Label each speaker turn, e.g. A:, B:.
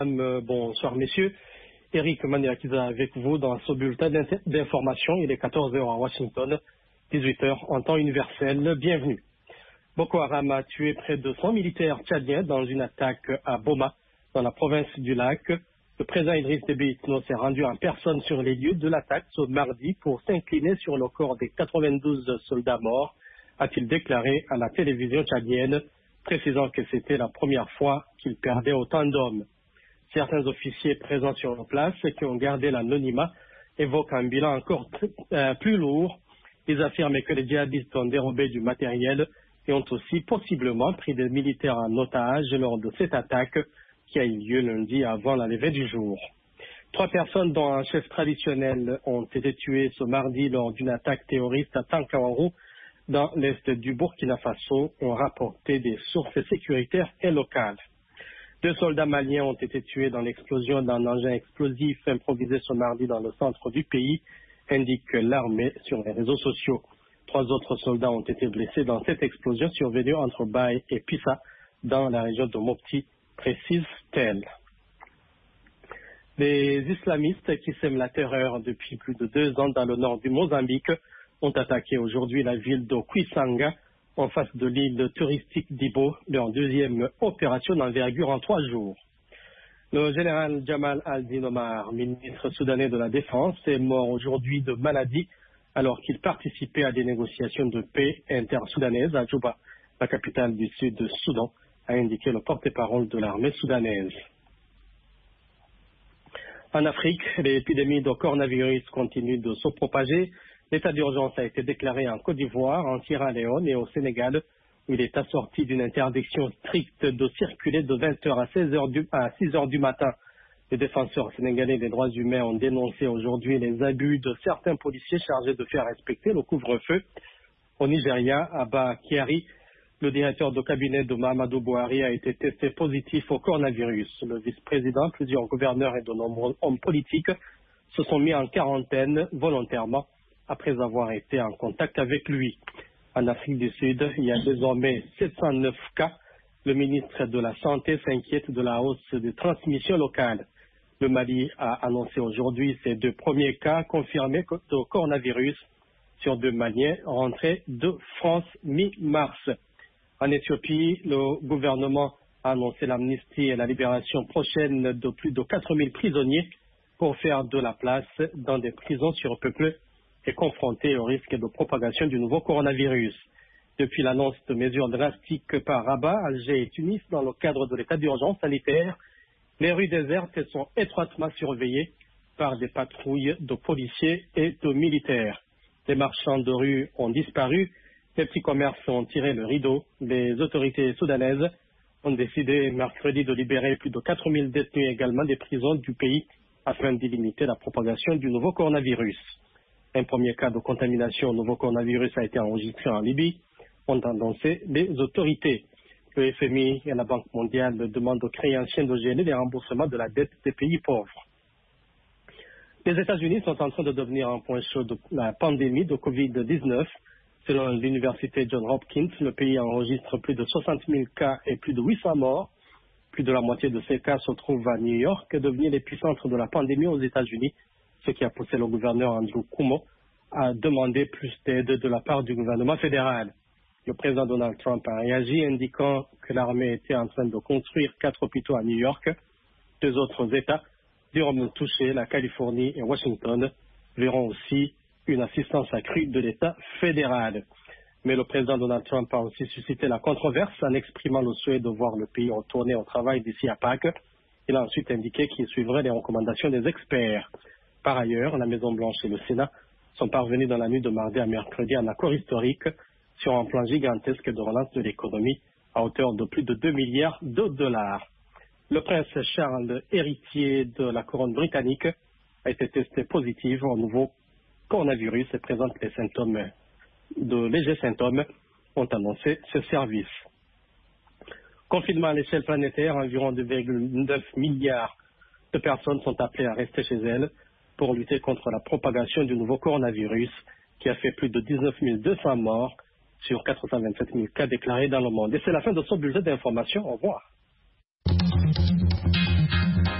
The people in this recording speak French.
A: Bonsoir messieurs. Eric Maniakiza avec vous dans ce bulletin d'information. Il est 14 h à Washington, 18 h en temps universel. Bienvenue. Boko Haram a tué près de 100 militaires tchadiens dans une attaque à Boma, dans la province du Lac. Le président Idriss Déby Itno s'est rendu en personne sur les lieux de l'attaque ce mardi pour s'incliner sur le corps des 92 soldats morts, a-t-il déclaré à la télévision tchadienne, précisant que c'était la première fois qu'il perdait autant d'hommes. Certains officiers présents sur place qui ont gardé l'anonymat évoquent un bilan encore plus lourd. Ils affirment que les djihadistes ont dérobé du matériel et ont aussi possiblement pris des militaires en otage lors de cette attaque qui a eu lieu lundi avant la levée du jour. 3 personnes dont un chef traditionnel ont été tuées ce mardi lors d'une attaque terroriste à Tankawarou dans l'est du Burkina Faso, ont rapporté des sources sécuritaires et locales. 2 soldats maliens ont été tués dans l'explosion d'un engin explosif improvisé ce mardi dans le centre du pays, indique l'armée sur les réseaux sociaux. 3 autres soldats ont été blessés dans cette explosion survenue entre Baye et Pissa, dans la région de Mopti, précise-t-elle. Les islamistes qui sèment la terreur depuis plus de 2 ans dans le nord du Mozambique ont attaqué aujourd'hui la ville de Kwisanga, en face de l'île touristique d'Ibo, leur deuxième opération d'envergure en 3 jours. Le général Jamal Al-Din Omar, ministre soudanais de la Défense, est mort aujourd'hui de maladie alors qu'il participait à des négociations de paix intersoudanaises à Djouba, la capitale du sud du Soudan, a indiqué le porte-parole de l'armée soudanaise. En Afrique, l'épidémie de coronavirus continue de se propager. L'état d'urgence a été déclaré en Côte d'Ivoire, en Sierra Leone et au Sénégal, où il est assorti d'une interdiction stricte de circuler de 20 h à 6 h du matin. Les défenseurs sénégalais des droits humains ont dénoncé aujourd'hui les abus de certains policiers chargés de faire respecter le couvre-feu. Au Nigeria, Abba Kyari, le directeur de cabinet de Mahamadou Buhari, a été testé positif au coronavirus. Le vice-président, plusieurs gouverneurs et de nombreux hommes politiques se sont mis en quarantaine volontairement après avoir été en contact avec lui. En Afrique du Sud, il y a désormais 709 cas. Le ministre de la Santé s'inquiète de la hausse des transmissions locales. Le Mali a annoncé aujourd'hui ses 2 premiers cas confirmés de coronavirus sur 2 Maliens rentrés de France mi-mars. En Éthiopie, le gouvernement a annoncé l'amnistie et la libération prochaine de plus de 4000 prisonniers pour faire de la place dans des prisons surpeuplées et confronté au risque de propagation du nouveau coronavirus. Depuis l'annonce de mesures drastiques par Rabat, Alger et Tunis dans le cadre de l'état d'urgence sanitaire, les rues désertes sont étroitement surveillées par des patrouilles de policiers et de militaires. Les marchands de rue ont disparu, les petits commerces ont tiré le rideau. Les autorités soudanaises ont décidé mercredi de libérer plus de 4000 détenus également des prisons du pays afin de limiter la propagation du nouveau coronavirus. Un premier cas de contamination au nouveau coronavirus a été enregistré en Libye, ont annoncé les autorités. Le FMI et la Banque mondiale demandent aux créanciers de gêner les remboursements de la dette des pays pauvres. Les États-Unis sont en train de devenir un point chaud de la pandémie de Covid-19. Selon l'université Johns Hopkins, le pays enregistre plus de 60 000 cas et plus de 800 morts. Plus de la moitié de ces cas se trouvent à New York, devenu l'épicentre de la pandémie aux États-Unis, ce qui a poussé le gouverneur Andrew Cuomo à demander plus d'aide de la part du gouvernement fédéral. Le président Donald Trump a réagi, indiquant que l'armée était en train de construire 4 hôpitaux à New York. 2 autres États, durement touchés, la Californie et Washington, verront aussi une assistance accrue de l'État fédéral. Mais le président Donald Trump a aussi suscité la controverse en exprimant le souhait de voir le pays retourner au travail d'ici à Pâques. Il a ensuite indiqué qu'il suivrait les recommandations des experts. Par ailleurs, la Maison-Blanche et le Sénat sont parvenus dans la nuit de mardi à mercredi à un accord historique sur un plan gigantesque de relance de l'économie à hauteur de plus de 2 milliards de dollars. Le prince Charles, héritier de la couronne britannique, a été testé positif au nouveau coronavirus et présente de légers symptômes, ont annoncé ce service. Confinement à l'échelle planétaire, environ 2,9 milliards de personnes sont appelées à rester chez elles pour lutter contre la propagation du nouveau coronavirus qui a fait plus de 19 200 morts sur 427 000 cas déclarés dans le monde. Et c'est la fin de ce bulletin d'information. Au revoir.